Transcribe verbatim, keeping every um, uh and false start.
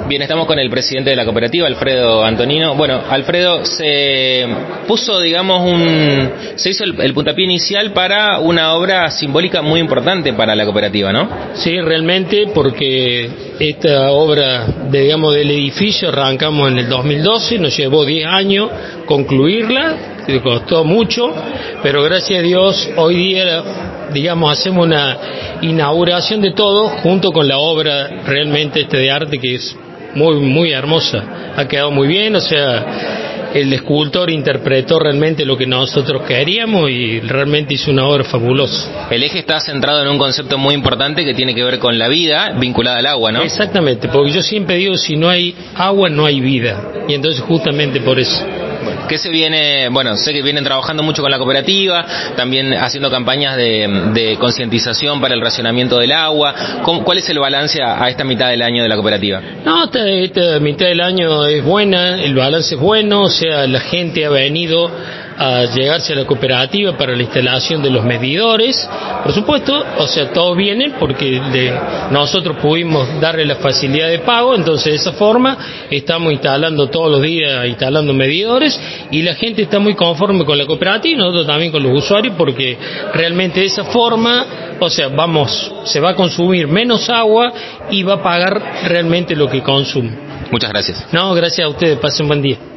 Bien, estamos con el presidente de la cooperativa, Alfredo Antonino. Bueno, Alfredo, se puso, digamos, un, se hizo el, el puntapié inicial para una obra simbólica muy importante para la cooperativa, ¿no? Sí, realmente, porque esta obra, digamos, del edificio arrancamos en el dos mil doce, nos llevó diez años concluirla, que costó mucho, pero gracias a Dios hoy día, digamos, hacemos una inauguración de todo junto con la obra realmente este de arte que es muy muy hermosa, ha quedado muy bien, o sea, el escultor interpretó realmente lo que nosotros queríamos y realmente hizo una obra fabulosa. El eje está centrado en un concepto muy importante que tiene que ver con la vida vinculada al agua, ¿no? Exactamente, porque yo siempre digo, si no hay agua no hay vida, y entonces justamente por eso. ¿Qué se viene? Bueno, sé que vienen trabajando mucho con la cooperativa, también haciendo campañas de, de concientización para el racionamiento del agua. ¿Cómo, ¿Cuál es el balance a, a esta mitad del año de la cooperativa? No, esta, esta mitad del año es buena, el balance es bueno, o sea, la gente ha venido a llegarse a la cooperativa para la instalación de los medidores, por supuesto, o sea, todos vienen porque de, nosotros pudimos darle la facilidad de pago, entonces de esa forma estamos instalando todos los días, instalando medidores, y la gente está muy conforme con la cooperativa y nosotros también con los usuarios, porque realmente de esa forma, o sea, vamos, se va a consumir menos agua y va a pagar realmente lo que consume. Muchas gracias. No, gracias a ustedes, pasen buen día.